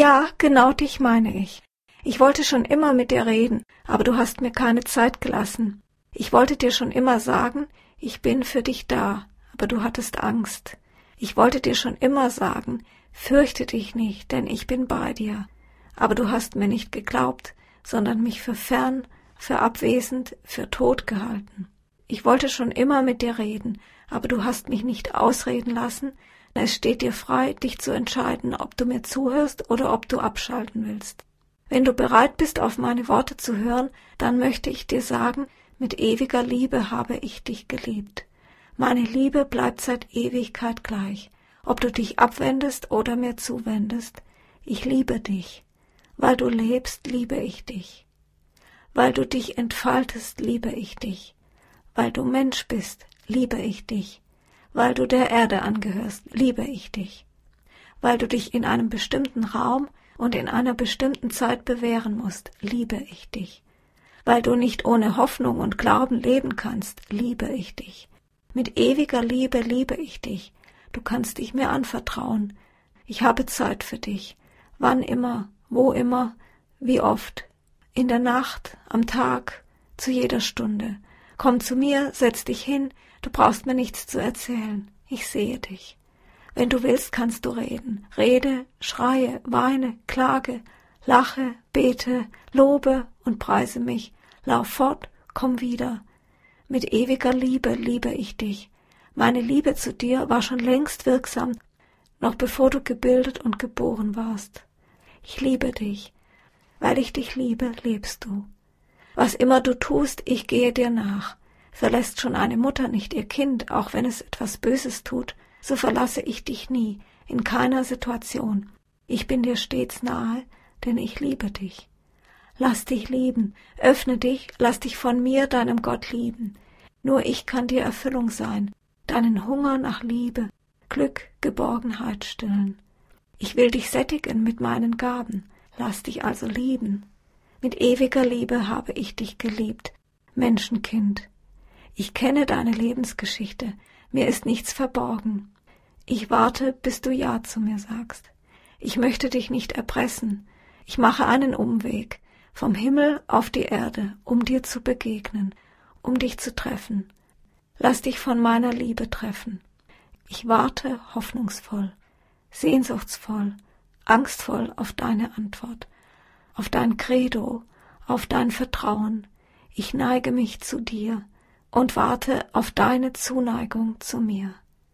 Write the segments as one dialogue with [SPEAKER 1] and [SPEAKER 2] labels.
[SPEAKER 1] Ja, genau dich meine ich. Ich wollte schon immer mit dir reden, aber du hast mir keine Zeit gelassen. Ich wollte dir schon immer sagen, ich bin für dich da, aber du hattest Angst. Ich wollte dir schon immer sagen, fürchte dich nicht, denn ich bin bei dir. Aber du hast mir nicht geglaubt, sondern mich für fern, für abwesend, für tot gehalten. Ich wollte schon immer mit dir reden, aber du hast mich nicht ausreden lassen. Es steht dir frei, dich zu entscheiden, ob du mir zuhörst oder ob du abschalten willst. Wenn du bereit bist, auf meine Worte zu hören, dann möchte ich dir sagen, mit ewiger Liebe habe ich dich geliebt. Meine Liebe bleibt seit Ewigkeit gleich, ob du dich abwendest oder mir zuwendest. Ich liebe dich. Weil du lebst, liebe ich dich. Weil du dich entfaltest, liebe ich dich. Weil du Mensch bist, liebe ich dich. Weil du der Erde angehörst, liebe ich dich. Weil du dich in einem bestimmten Raum und in einer bestimmten Zeit bewähren musst, liebe ich dich. Weil du nicht ohne Hoffnung und Glauben leben kannst, liebe ich dich. Mit ewiger Liebe liebe ich dich. Du kannst dich mir anvertrauen. Ich habe Zeit für dich. Wann immer, wo immer, wie oft. In der Nacht, am Tag, zu jeder Stunde. Komm zu mir, setz dich hin, du brauchst mir nichts zu erzählen. Ich sehe dich. Wenn du willst, kannst du reden. Rede, schreie, weine, klage, lache, bete, lobe und preise mich. Lauf fort, komm wieder. Mit ewiger Liebe liebe ich dich. Meine Liebe zu dir war schon längst wirksam, noch bevor du gebildet und geboren warst. Ich liebe dich. Weil ich dich liebe, lebst du. Was immer du tust, ich gehe dir nach. Verlässt schon eine Mutter nicht ihr Kind, auch wenn es etwas Böses tut, so verlasse ich dich nie, in keiner Situation. Ich bin dir stets nahe, denn ich liebe dich. Lass dich lieben, öffne dich, lass dich von mir, deinem Gott, lieben. Nur ich kann dir Erfüllung sein, deinen Hunger nach Liebe, Glück, Geborgenheit stillen. Ich will dich sättigen mit meinen Gaben, lass dich also lieben. Mit ewiger Liebe habe ich dich geliebt, Menschenkind. Ich kenne deine Lebensgeschichte, mir ist nichts verborgen. Ich warte, bis du Ja zu mir sagst. Ich möchte dich nicht erpressen. Ich mache einen Umweg, vom Himmel auf die Erde, um dir zu begegnen, um dich zu treffen. Lass dich von meiner Liebe treffen. Ich warte hoffnungsvoll, sehnsuchtsvoll, angstvoll auf deine Antwort, auf dein Credo, auf dein Vertrauen. Ich neige mich zu dir und warte auf deine Zuneigung zu mir.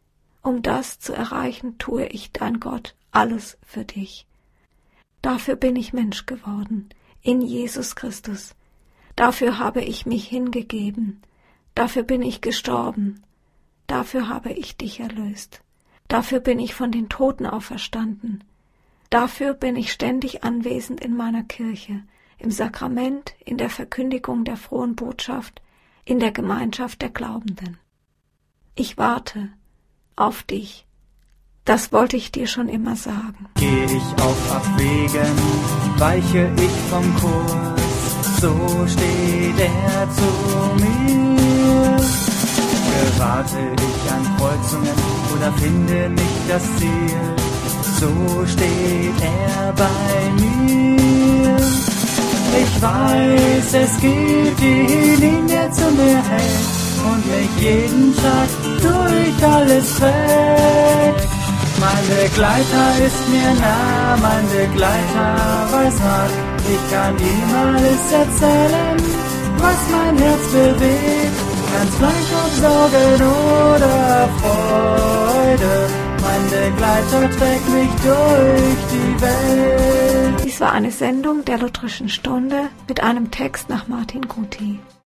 [SPEAKER 1] Um das zu erreichen, tue ich, dein Gott, alles für dich. Dafür bin ich Mensch geworden, in Jesus Christus. Dafür habe ich mich hingegeben. Dafür bin ich gestorben. Dafür habe ich dich erlöst. Dafür bin ich von den Toten auferstanden. Dafür bin ich ständig anwesend in meiner Kirche, im Sakrament, in der Verkündigung der frohen Botschaft, in der Gemeinschaft der Glaubenden. Ich warte auf dich. Das wollte ich dir schon immer sagen.
[SPEAKER 2] Geh ich auf Abwegen, weiche ich vom Kurs, so steht er zu mir. Gerate ich an Kreuzungen oder finde nicht das Ziel, so steht er bei mir. Ich weiß, es gibt die Linie zu mir hält und mich jeden Tag durch alles trägt. Mein Begleiter ist mir nah, mein Begleiter weiß Rat. Ich kann ihm alles erzählen, was mein Herz bewegt. Ganz gleich ob Sorgen oder Freude. Mein Begleiter trägt mich durch die Welt.
[SPEAKER 1] Dies war eine Sendung der Lutherischen Stunde mit einem Text nach Martin Guthi.